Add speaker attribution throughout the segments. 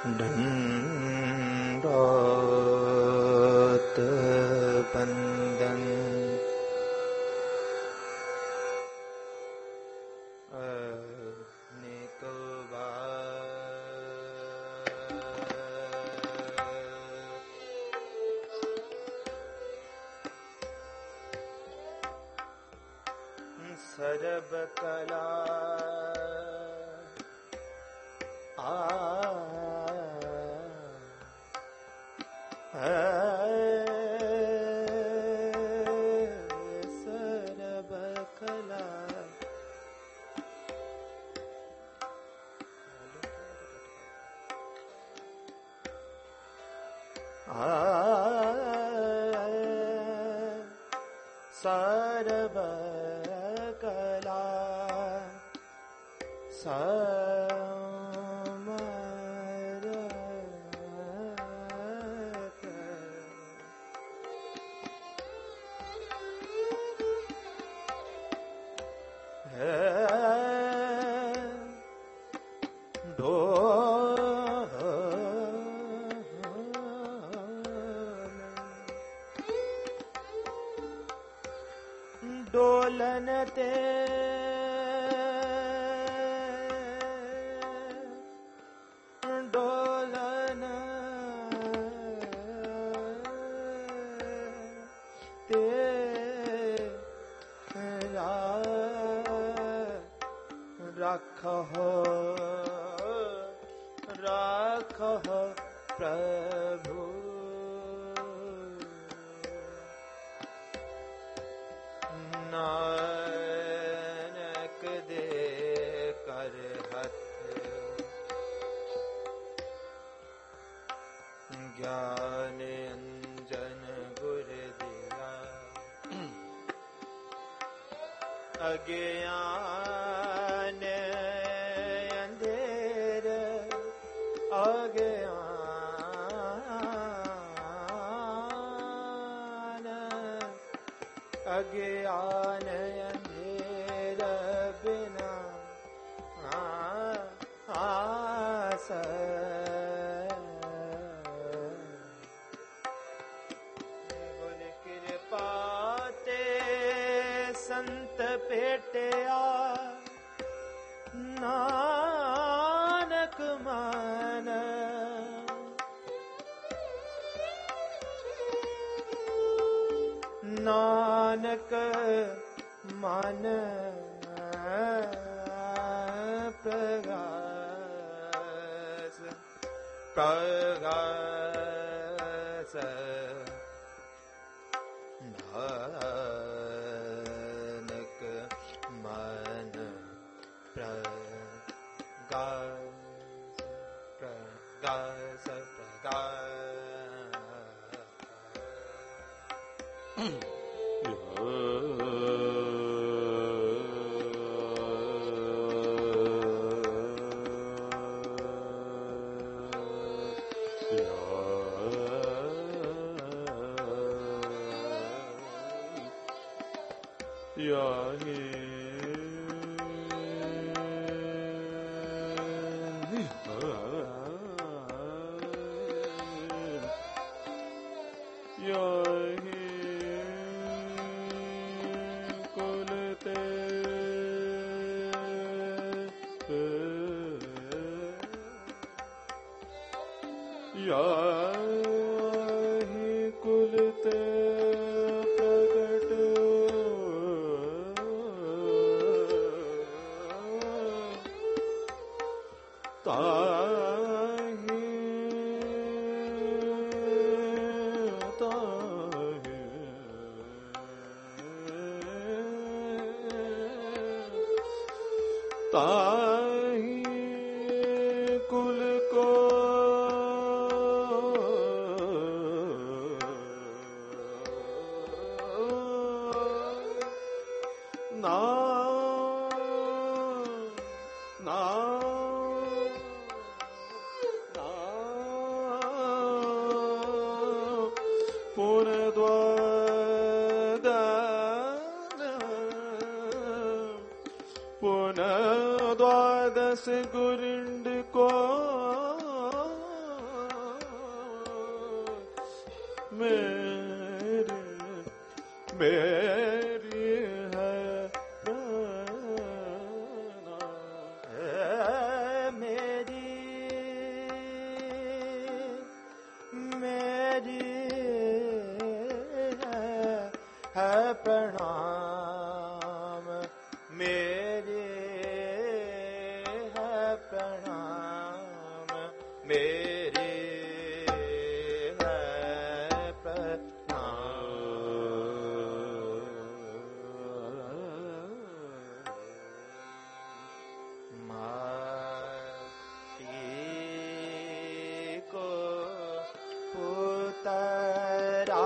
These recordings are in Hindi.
Speaker 1: दंडोत बंदन सरब कला सरब कला सरब कला समर दो डोलन ते डोलन तेरा रखो रखो प्रभु नानक दे कर हथ ज्ञान अंजन गुर दिया अज्ञान अंधेर अज्ञान अज्ञान अंधेर बिना आस गुण कृपा ते संत पेटिया नानक मान नानक मन प्रगास प्रगास नानक मन प्रगास प्रगास प्रगास पुनः द्वादश गुरिंड को मेरी है प्रणाम, मेरे है प्रणाम, मेरे है प्रणाम। माटी को पुतरा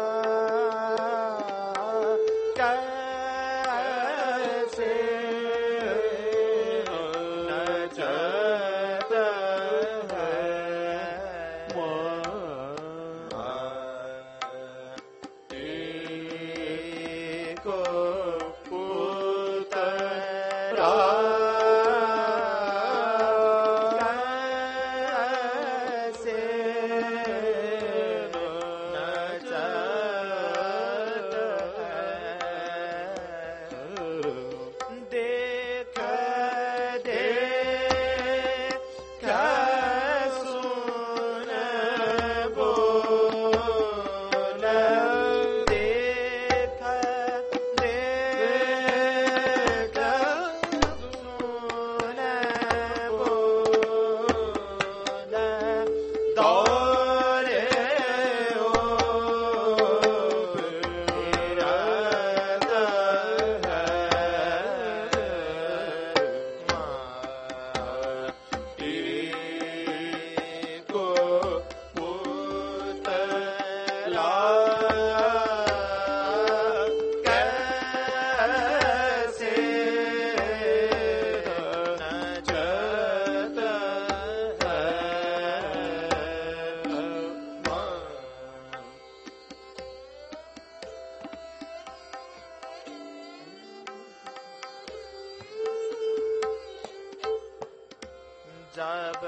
Speaker 1: जब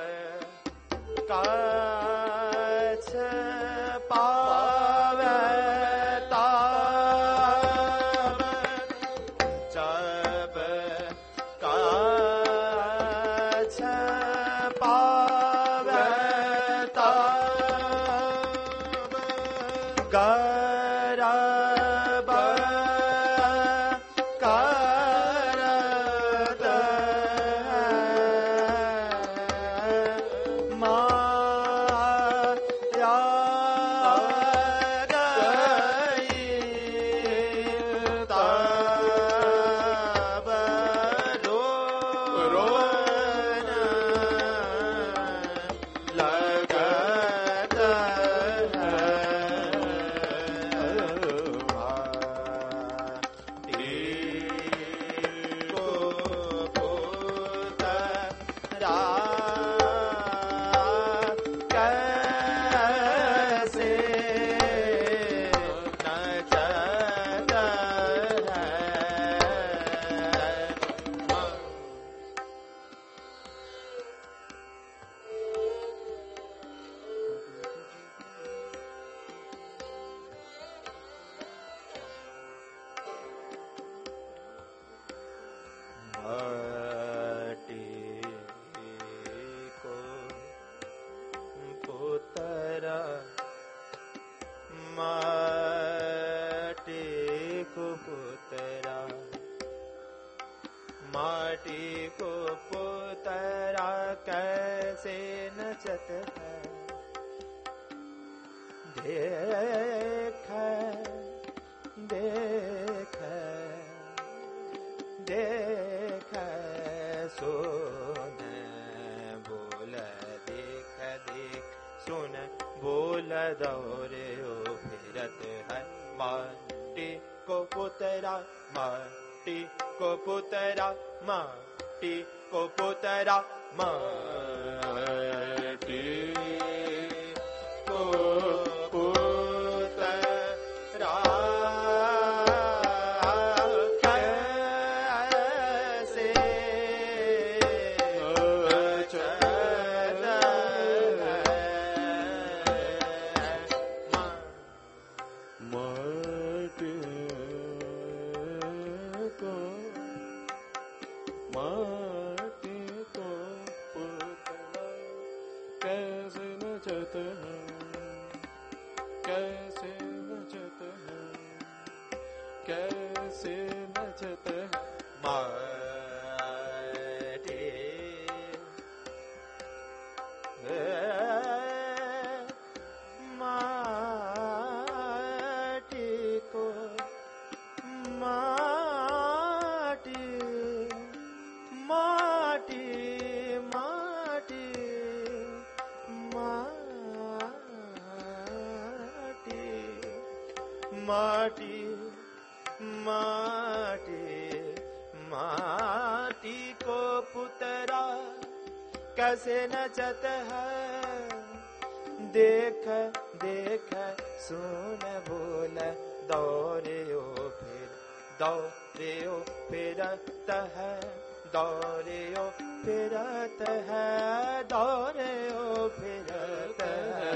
Speaker 1: काछ पावे ताब, जब काछ पावे ताब, गरब माटी को पुतरा कैसे नचत है, देख देख देख सुन बोल, देख देख सुन बोल, दौरे ओ फिरत है माटी को पुतरा, माटी को पुतरा, माटी को पुतरा, माटी को पुतरा कैसे नचत है।
Speaker 2: नचत है, कैसे नचत है, कैसे नचत है।
Speaker 1: माटी माटी को माटी माटी माटी माटी माटी माटी को पुतरा कैसे नचत है, देख देख सुन बोल दौरे ओ फिरत है, दौरे ओ फिरत है, दौरे ओ फिरत है।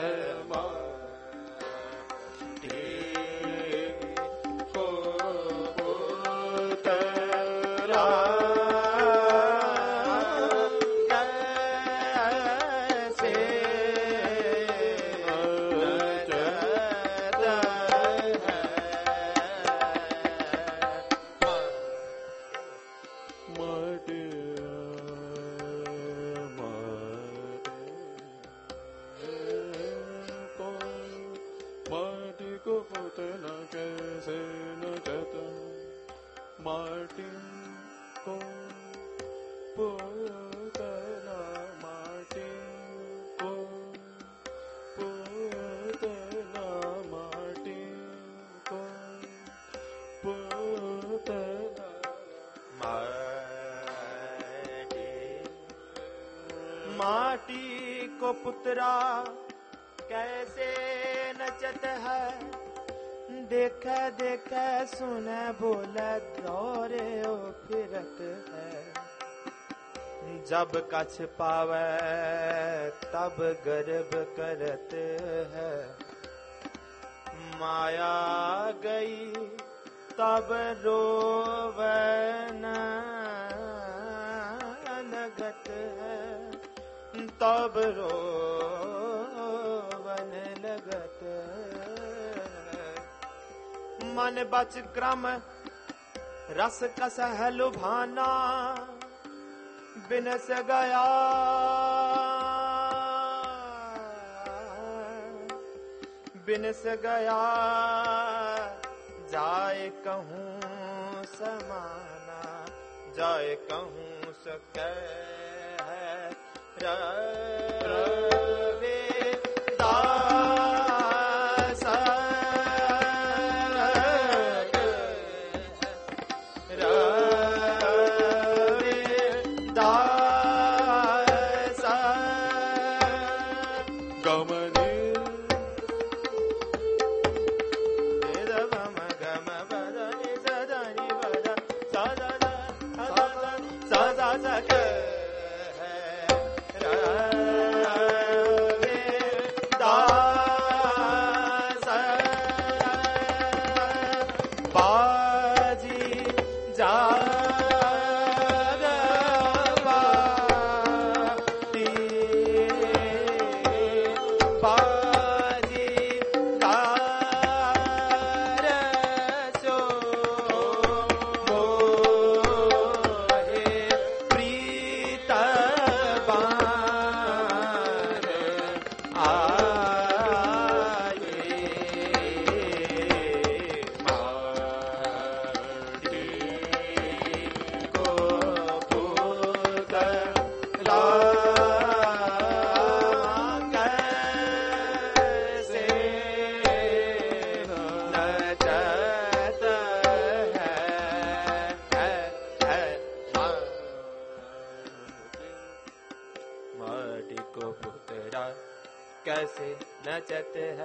Speaker 1: माटी को पुतरा कैसे नचत है, देख देख सुन बोल दौरे ओ फिरत है। जब कछ पावे तब गर्व करत है, माया गई तब रोवन लगत है, तब रोवन लगत है। मन बच क्रम रस कस है लुभाना, बिनस गया बिनस गया, जाए कहूँ समाना, जाए कहूँ सके रवे दास रवे दास
Speaker 2: गमनी
Speaker 1: गम गम बदनि सदनि बद सदा सदा सदा कैसे नचत है,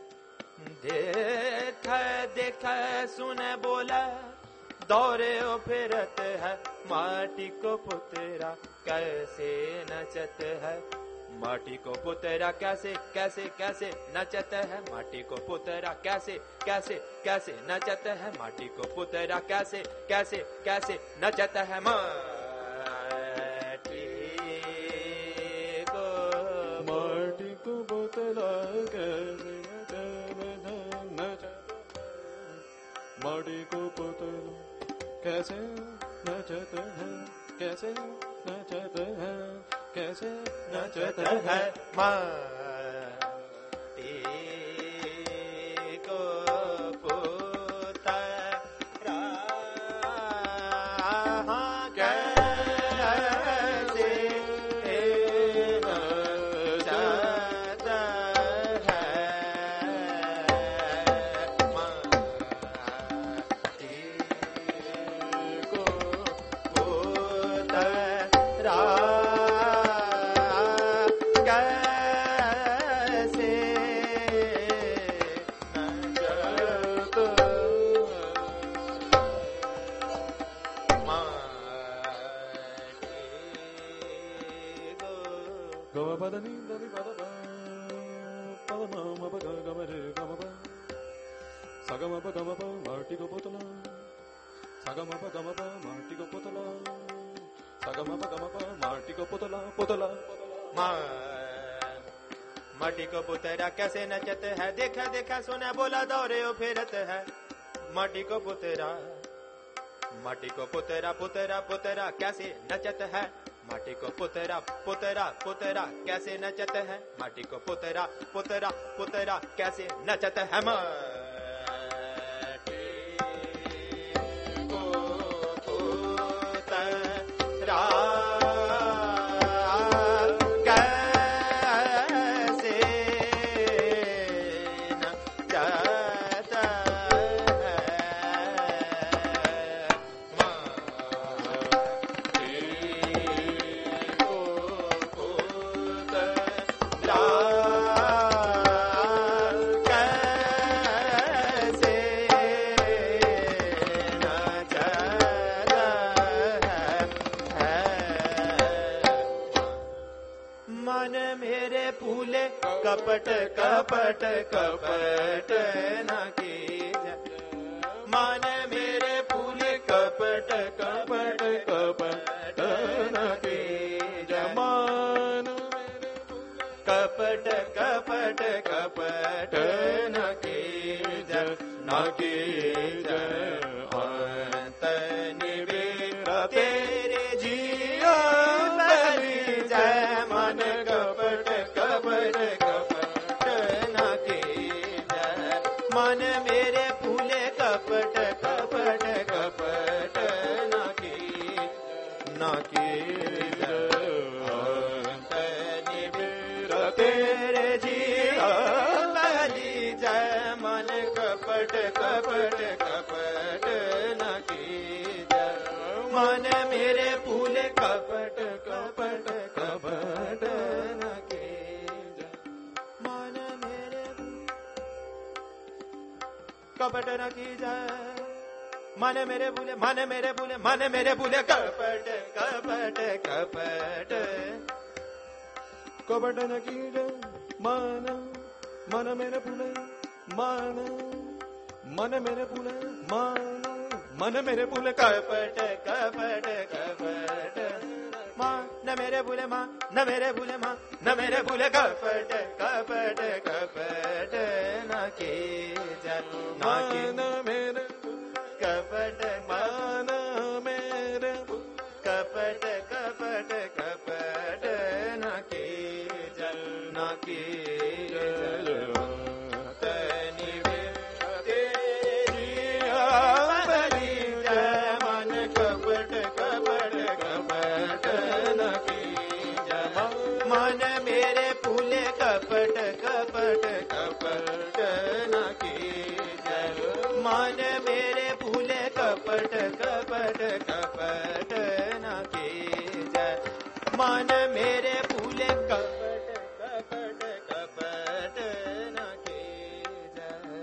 Speaker 1: देख देख सुन बोला दौरे ओ फिरत है। माटी को पुतरा कैसे नचत है, माटी को पुतरा कैसे कैसे कैसे नचत है, माटी को पुतरा कैसे कैसे कैसे नचत है, माटी को पुतरा कैसे कैसे कैसे नचत है।
Speaker 2: माटी को माटी को पुतला कैसे नचते हैं, कैसे नचते हैं, कैसे नचते हैं।
Speaker 1: माटी को पुतला
Speaker 2: माटी को पुतला माटी को पुतला माटी को पुतला पुतला
Speaker 1: माटी को पुतरा कैसे नचत है, देखा देखा सुना बोला दौरे ओ फेरत है। माटी को पुतरा पुतरा पुतरा कैसे नचत है। माटी को पुतरा पुतरा कैसे नचत है। माटी को पुतरा पुतरा कैसे नचत है। कपट कपट कपट न कीजिए। मन मेरे फूले कपट कपट कपट न कीजिए। मन कपट कपट कपट न कीजिए न कीजिए। अंत निवेर तेरे जिया बलि जय। मन कपट कपट मन मेरे फूले कपट कपट कपट न की तेरे जिया बलि जय। मन कपट कपट कपट न की मन मेरे फूले कपट कपट कपट न की मन मेरे कपट न की जाए। मन मेरे भूले मन मेरे भूले मन मेरे भूले कपट कपट कपट
Speaker 2: कपट न की जाए। मन मन मेरे भूले मन मन मेरे भूले मन मेरे भूले
Speaker 1: कपट कपट कपट न मेरे भूले न मेरे भूले न मेरे भूले कपट कपट कपट न की जाए।
Speaker 2: मन मेरे
Speaker 1: कपट
Speaker 2: मन मेरे
Speaker 1: कपट कपट कपट न की जाए न की तनि तेरी बलि जय। मन कपट कपट कपट न की जाए। मन मेरे फूले कपट कपट कपट न की जाए। मन मेरे फूले कपट कपट कपट न की जाए। मन मेरे फूले कपट कपट कपट न की जाए।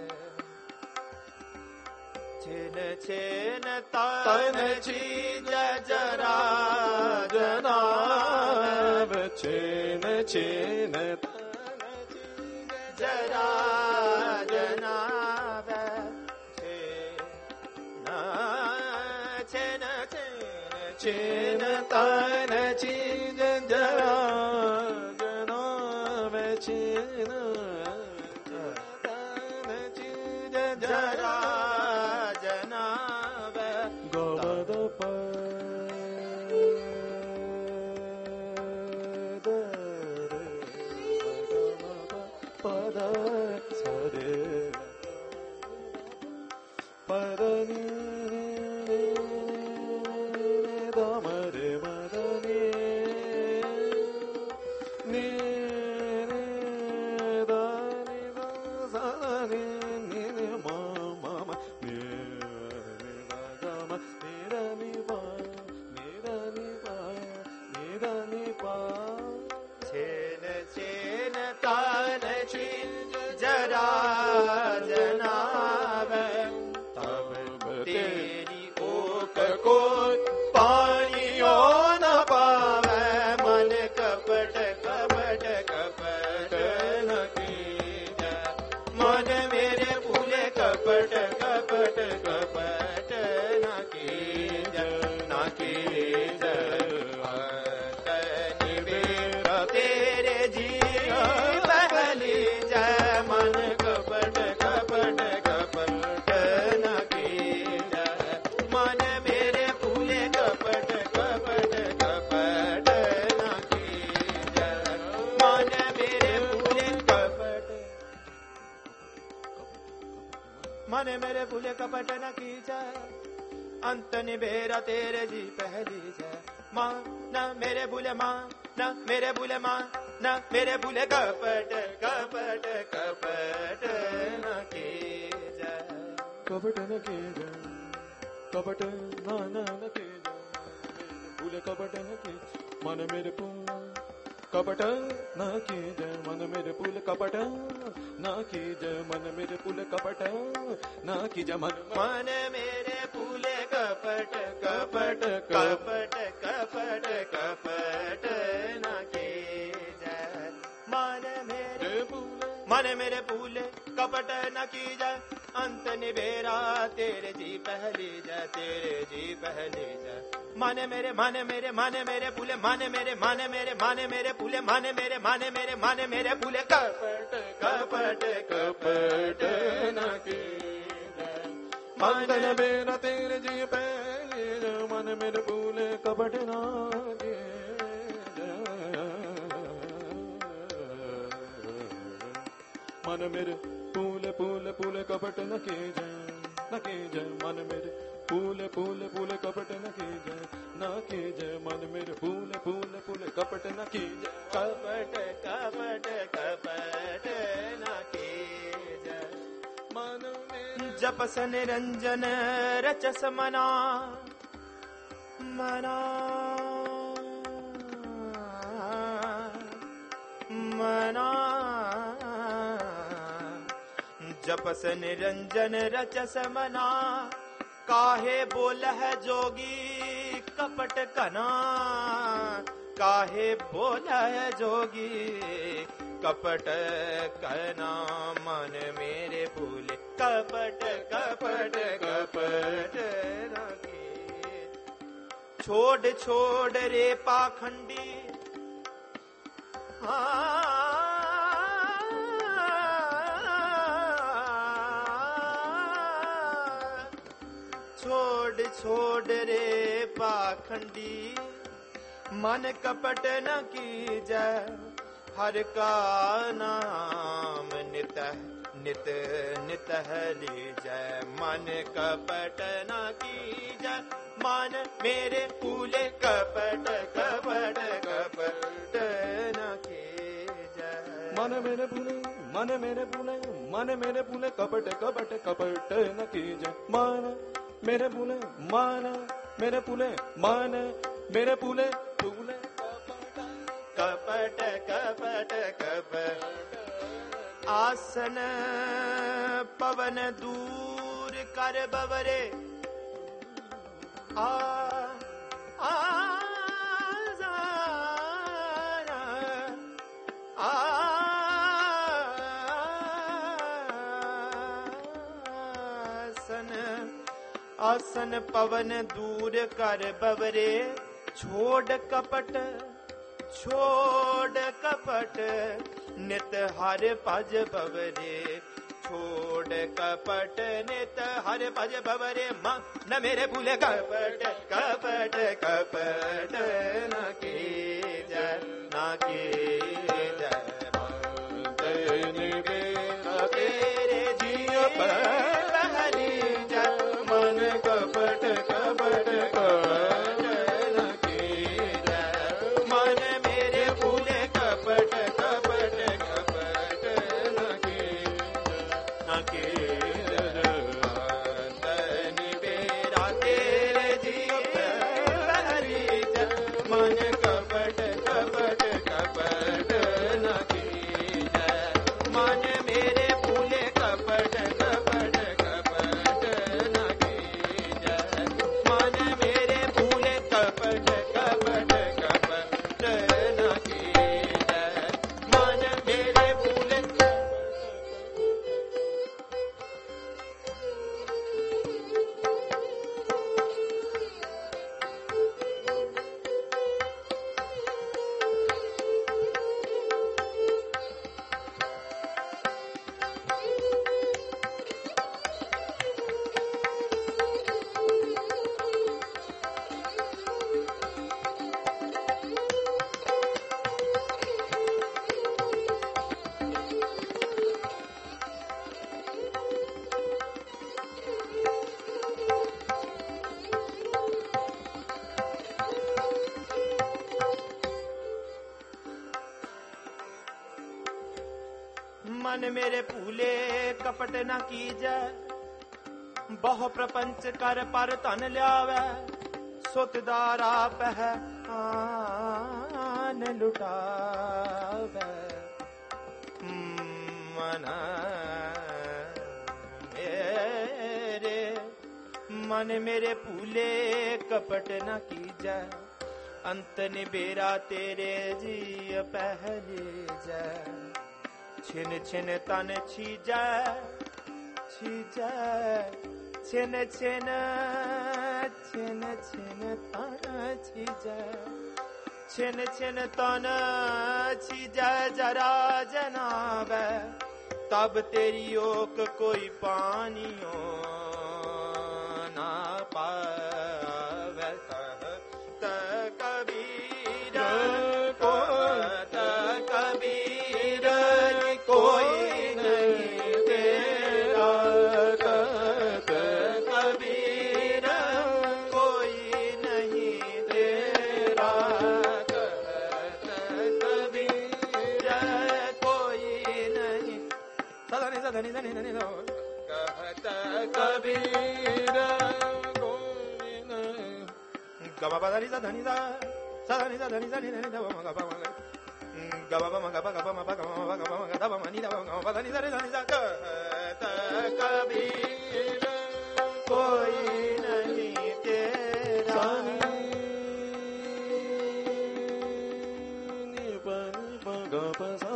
Speaker 1: छिन छिन तन चीज जरा जनाब।
Speaker 2: छिन छिन
Speaker 1: जरा जनाब। छिन
Speaker 2: तन चीज जरा जनाब। छिन तन चीज
Speaker 1: जरा जनाब। मेरे फूले कपट न कीजा, अंत निबेरा तेरे जी पहली जय। माँ न मेरे भूले माँ, न मेरे भूले माँ, न मेरे भूले कपट कपट कपट न कीजा,
Speaker 2: कपट न कीजा, कपट न कीजा, भूले कपट न कीजा, मन मेरे फूले कपट न कीजा, मन मेरे फूले कपट न कीजा, मन मेरे फूले कपट न कीजा, मन
Speaker 1: मेरे फूले कपट कपट कपट कपट कपट न कीजा, मन मेरे फूले कपट न कीजा, अंत निबेरा तेरे जी पहली जय, तेरे जी पहली जय। माने मेरे फूले, माने मेरे फूले, माने मेरे फूले कपट कपट कपट न कीजा,
Speaker 2: अंत निबेरा तेरे जी पहली जय, मन मेरे फूले कपट न कीजा, मन मेरे फूले फूले फूले कपट न कीजा, न कीजा, मन मेरे फूले फूले फूले कपट न कीजा, न कीजा, मन मेरे फूले फूले फूले कपट न कीजा,
Speaker 1: कपट कपट कपट न कीजा,
Speaker 2: मन मेरे
Speaker 1: जपस निरंजन रचस मना, मना मना, जपस निरंजन रचस मना, काहे बोल है जोगी कपट कना, काहे बोल है जोगी कपट कना, मन मेरे फूले कपट कपट कपट न कीजा, छोड़ छोड़ रे पाखंडी, छोड़ छोड़ रे पाखंडी, मन कपट न कीजा, हर का नाम नित नित नित लीजय, मन कपट न कीजा, मन मेरे फूले कपट कपट कपट न कीजा,
Speaker 2: मन मेरे फूले, मन मेरे फूले, मन मेरे फूले कपट कपट कपट न कीजा, मन मेरे फूले, मन मेरे फूले, मन मेरे फूले फूले
Speaker 1: कपट कपट कपट, आसन पवन दूर कर बवरे, आसन पवन दूर कर बवरे, छोड़ कपट नित हर भज बवरे, छोड़ कपट नित हर भज बवरे, न मेरे भूले कपट कपट कपट न कीजा, न कीजा, तेरे जिय पहली जय, मन कपट कपट कपट न कीजा, मन मेरे फूले कपट कपट कपट न कीजा, अंत निबेरा तेरे जी पहली जय, मन कपट कपट कपट न कीजा, मन मेरे फूले कपट कपट कपट न कीजा, मन मेरे फूले कपट कपट कपट न कीजा, मन मेरे फूले मन मेरे फूले कपट न कीजै, बहु प्रपंच कर पर तन ल्यावै, सुतदारा पहचान लुटावै। मन मेरे फूले कपट न कीजै, अंत निबेरा तेरे जी पहले जै। छिन छिन तन छीजै छीजै, छिन छिन छिन छिन तन छीजै, छिन छिन तन छीजै जरा जनावै, तब तेरी ओक कोई पानियो ना पावै। कहत कबीर कहत कबीर कोई नहीं तेरा, कहत कबीर कोई नहीं तेरा, कहत कबीर कोई नहीं। सदनी सदनी सदनी सदनी कहत कबीर कोई नहीं। गमा बदनी सदनी सा सदनी सदनी सदनी सदनी दब मगा मगा गमा मगा गमा मगा गमा मगा दब मनी दब गमा बदनी सदनी सदनी सा। कहत कबीर कोई नहीं तेरा।
Speaker 2: नि पनी मगा पसा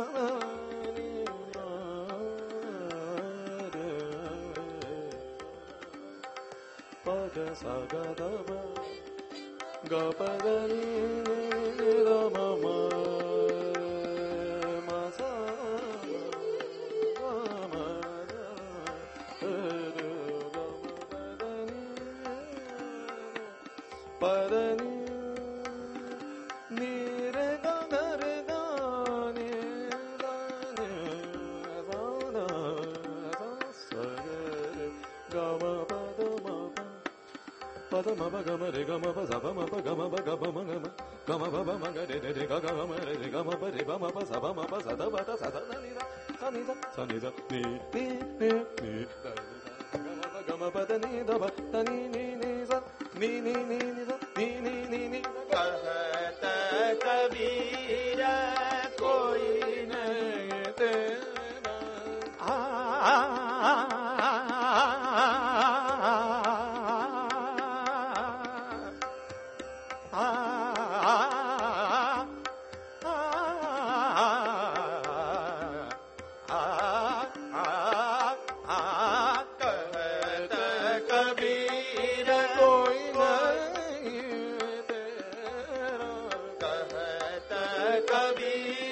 Speaker 2: sa ga da ba ga pa da ni da ma ma ma sa ma da da ga ma da ni pa da ni ni re ga ga re ga ni da ni sa da sa ga ma pa da ma Pada ma ba ga ma re ga ma ba za ba ma ba ga ma ba ga ba ma ga ma ba ba ma ga re re ga ga ma re ga ma ba re ba ma ba za ba ma ba za da ba da za da ni da sa ni da ni da ni da ga ma ba ga ma ba da ni da ba da ni za ni za ni
Speaker 1: कहत कबीर कोई नहीं तेरा। कबीर